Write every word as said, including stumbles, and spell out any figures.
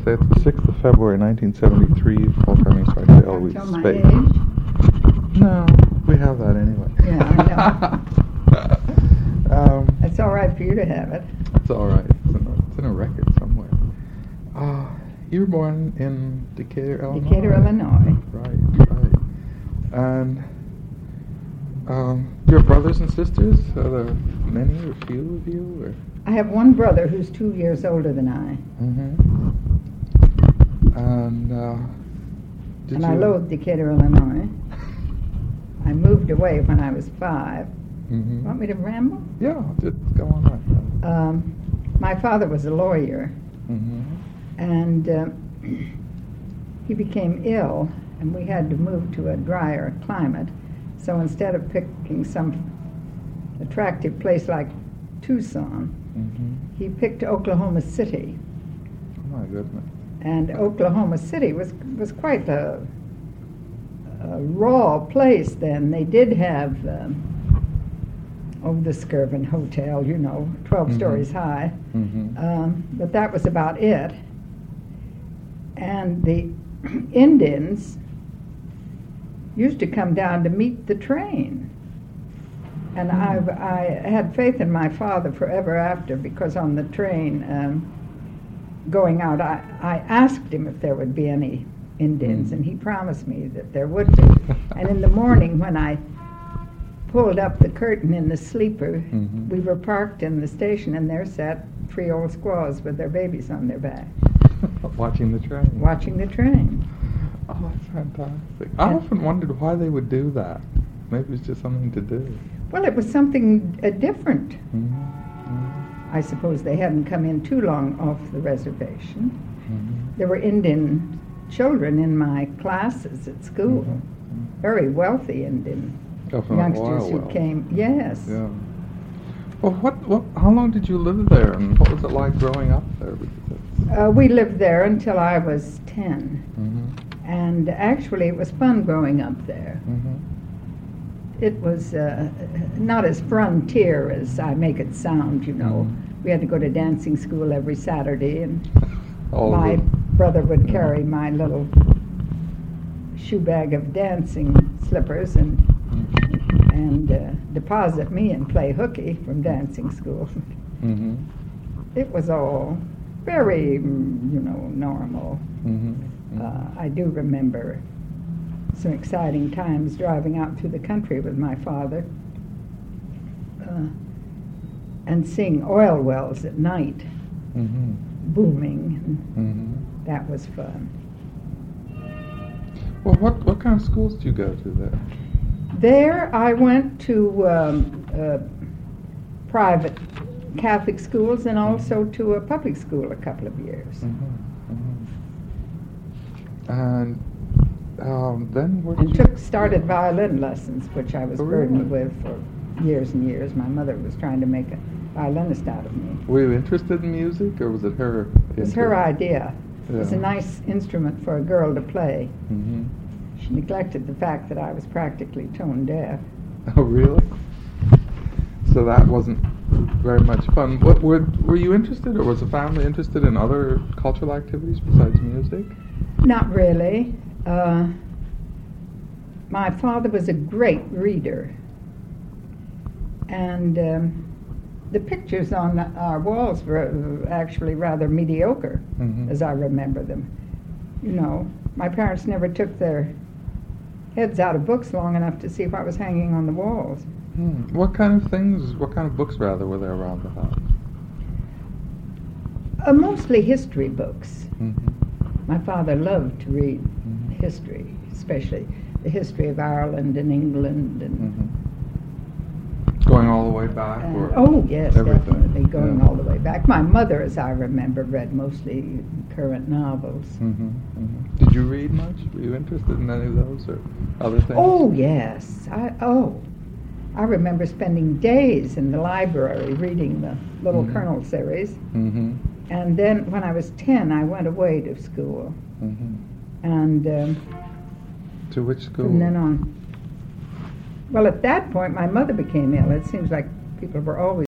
say it's the sixth of February, nineteen seventy-three. Paul Carney started to Eloise Tell my Space. age. No, we have that anyway. Yeah, I know. um, It's all right for you to have it. It's all right. It's in a, it's in a record somewhere. Uh, you were born in Decatur, Illinois. Decatur, Illinois. Right, right. And um, your brothers and sisters? Are there many or few of you? Or? I have one brother who's two years older than I. Mm-hmm. And uh, did and you? I loathe Decatur, Illinois. I moved away when I was five. Mm-hmm. Want me to ramble? Yeah, just go on. Um, my father was a lawyer, Mm-hmm. and uh, he became ill, and we had to move to a drier climate. So instead of picking some attractive place like Tucson, Mm-hmm. he picked Oklahoma City. Oh my goodness. And Oklahoma City was was quite a, a raw place then. They did have um, oh, the Skirvin Hotel, you know, twelve Mhm. stories high. Mm-hmm. Um, but that was about it. And the Indians used to come down to meet the train. And Hmm. I, I had faith in my father forever after, because on the train um, going out, I, I asked him if there would be any Indians, Hmm. and he promised me that there would be. And in the morning, when I pulled up the curtain in the sleeper, Mhm. we were parked in the station, and there sat three old squaws with their babies on their back, Watching the train. watching the train. Oh, that's fantastic. I And- often wondered why they would do that. Maybe it's just something to do. Well, it was something uh, different. Mm-hmm. I suppose they hadn't come in too long off the reservation. Mm-hmm. There were Indian children in my classes at school, Mhm. very wealthy Indian Oh, from youngsters oil who well. came. Yes. Yeah. Well, what, what, how long did you live there, and what was it like growing up there? Because it's, Uh, we lived there until I was ten, mm-hmm. and actually it was fun growing up there. Mm-hmm. It was uh, not as frontier as I make it sound, you know. Mhm. We had to go to dancing school every Saturday, and All of my it. brother would Yeah. carry my little shoe bag of dancing slippers and Mhm. and uh, deposit me and play hooky from dancing school. Mhm. It was all very, mm, you know, normal. Mhm. Uh, I do remember some exciting times driving out through the country with my father uh, and seeing oil wells at night Mhm. booming. And Mhm. that was fun. Well, what what kind of schools did you go to there? There I went to um, uh, private Catholic schools and also to a public school a couple of years. Mhm. Mhm. And um, then where did And you took started violin lessons, which I was Oh, burdened really? with for years and years. My mother was trying to make a violinist out of me. Were you interested in music, or was it her? It was her idea. It was a Yeah. nice instrument for a girl to play. Mhm. She neglected the fact that I was practically tone deaf. Oh, really? So that wasn't very much fun. What were were you interested, or was the family interested in other cultural activities besides music? Not really. Uh, my father was a great reader, and um, the pictures on our walls were actually rather mediocre, Mhm. as I remember them. You know, my parents never took their heads out of books long enough to see what was hanging on the walls. Hmm. What kind of things? What kind of books, rather, were there around the house? Uh, mostly history books. Mhm. My father loved to read Mhm. history, especially the history of Ireland and England and Mhm. Going all the way back? Uh, or oh, yes, everything? definitely, going Yeah. all the way back. My mother, as I remember, read mostly current novels. Mhm. Mhm. Did you read much? Were you interested in any of those or other things? Oh, yes. I, oh, I remember spending days in the library reading the Little Mhm. Colonel series. Mhm. And then when I was ten, I went away to school. Mhm. And um, To which school? from then on. Well, at that point, my mother became ill. It seems like people were always